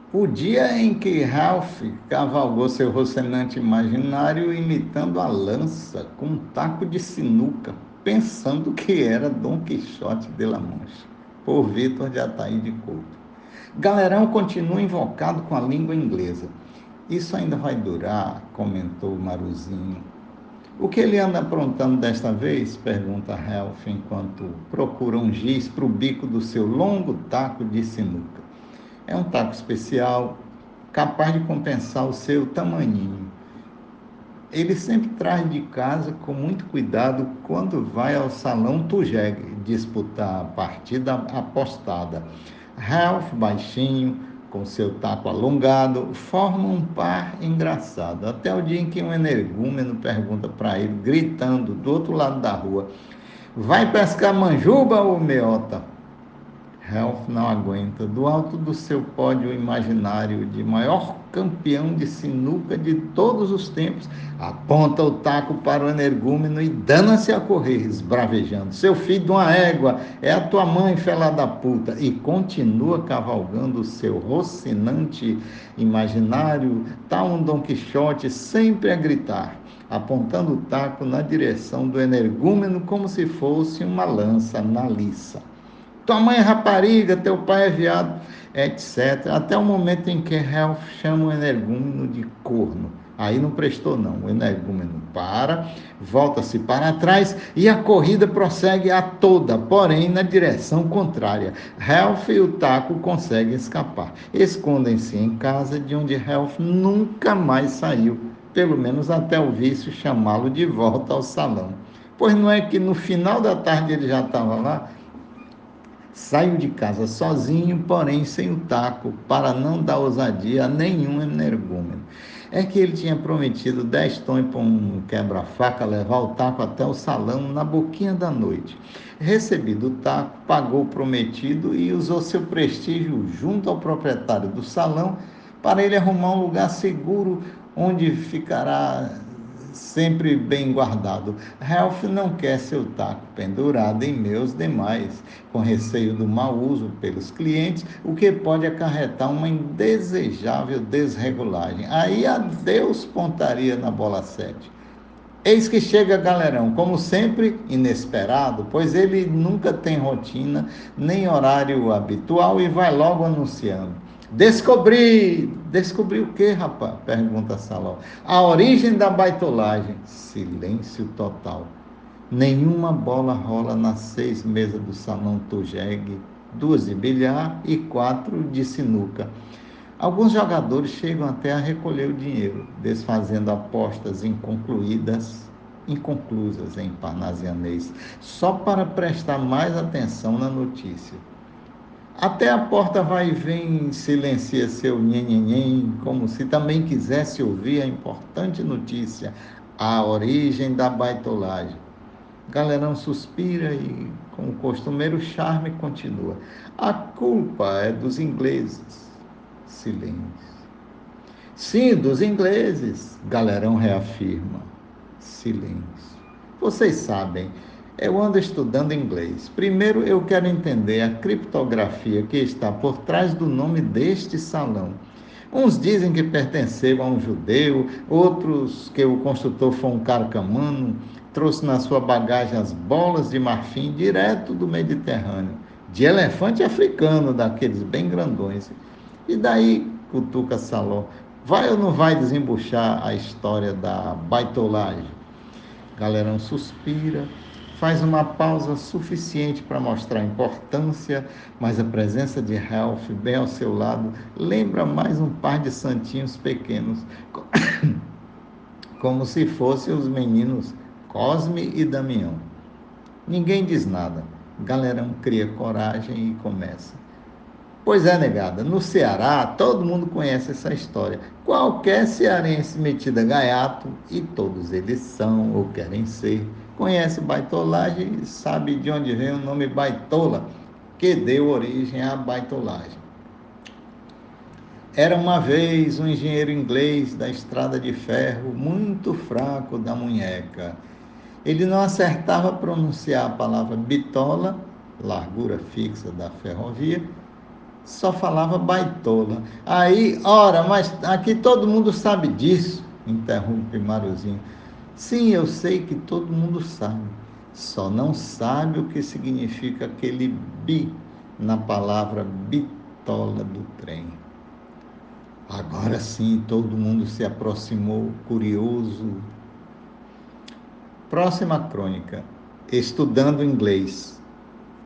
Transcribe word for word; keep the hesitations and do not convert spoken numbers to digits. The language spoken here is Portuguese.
O dia em que Ralph cavalgou seu rocinante imaginário imitando a lança com um taco de sinuca, pensando que era Dom Quixote de La Mancha, por Vitor de Ataíde Couto. Galerão continua invocado com a língua inglesa. Isso ainda vai durar, comentou Maruzinho. O que ele anda aprontando desta vez? Pergunta Ralph enquanto procura um giz para o bico do seu longo taco de sinuca. É um taco especial, capaz de compensar o seu tamaninho. Ele sempre traz de casa com muito cuidado quando vai ao salão Tujeg disputar a partida apostada. Ralph, baixinho, com seu taco alongado, forma um par engraçado. Até o dia em que um energúmeno pergunta para ele, gritando do outro lado da rua: vai pescar manjuba ou meota? Ralph não aguenta. Do alto do seu pódio imaginário de maior campeão de sinuca de todos os tempos, aponta o taco para o energúmeno e dana-se a correr, esbravejando. Seu filho de uma égua, é a tua mãe, fela da puta. E continua cavalgando o seu rocinante imaginário, tal um Dom Quixote, sempre a gritar, apontando o taco na direção do energúmeno como se fosse uma lança na liça. Tua mãe é rapariga, teu pai é viado, etcétera. Até o momento em que Ralph chama o energúmeno de corno. Aí não prestou não, o energúmeno para, volta-se para trás e a corrida prossegue a toda, porém na direção contrária. Ralph e o taco conseguem escapar. Escondem-se em casa de onde Ralph nunca mais saiu, pelo menos até o vício chamá-lo de volta ao salão. Pois não é que no final da tarde ele já estava lá? Saiu de casa sozinho, porém sem o taco, para não dar ousadia a nenhum energúmeno. É que ele tinha prometido dez tons para um quebra-faca levar o taco até o salão na boquinha da noite. Recebido o taco, pagou o prometido e usou seu prestígio junto ao proprietário do salão para ele arrumar um lugar seguro onde ficará sempre bem guardado. Ralph não quer seu taco pendurado em meus demais, com receio do mau uso pelos clientes, o que pode acarretar uma indesejável desregulagem. Aí adeus pontaria na bola sete. Eis que chega Galerão, como sempre, inesperado, pois ele nunca tem rotina, nem horário habitual e vai logo anunciando. Descobri! Descobri o quê, rapaz? Pergunta Saló. A origem da baitolagem. Silêncio total. Nenhuma bola rola nas seis mesas do salão Tujeg, duas de bilhar e quatro de sinuca. Alguns jogadores chegam até a recolher o dinheiro, desfazendo apostas inconcluídas, inconclusas em parnasianês, só para prestar mais atenção na notícia. Até a porta vai e vem, silencia seu nhenhenhen, como se também quisesse ouvir a importante notícia, a origem da baitolagem. Galerão suspira e, com o costumeiro charme, continua. A culpa é dos ingleses. Silêncio. Sim, dos ingleses, Galerão reafirma. Silêncio. Vocês sabem, eu ando estudando inglês. Primeiro eu quero entender a criptografia que está por trás do nome deste salão. Uns dizem que pertenceu a um judeu, outros que o construtor foi um carcamano, trouxe na sua bagagem as bolas de marfim direto do Mediterrâneo, de elefante africano, daqueles bem grandões. E daí, cutuca Saló, vai ou não vai desembuchar a história da baitolagem? Galerão suspira, faz uma pausa suficiente para mostrar a importância, mas a presença de Ralph bem ao seu lado lembra mais um par de santinhos pequenos, como se fossem os meninos Cosme e Damião. Ninguém diz nada. Galerão cria coragem e começa. Pois é, negada, no Ceará todo mundo conhece essa história. Qualquer cearense metido a gaiato, e todos eles são ou querem ser, conhece baitolagem e sabe de onde vem o nome baitola, que deu origem à baitolagem. Era uma vez um engenheiro inglês da estrada de ferro, muito fraco da munheca. Ele não acertava a pronunciar a palavra bitola, largura fixa da ferrovia, Só falava baitola. Aí, ora, mas aqui todo mundo sabe disso, interrompe Maruzinho. Sim, eu sei que todo mundo sabe, só não sabe o que significa aquele bi na palavra bitola do trem. Agora sim, todo mundo se aproximou, curioso. Próxima crônica, estudando inglês.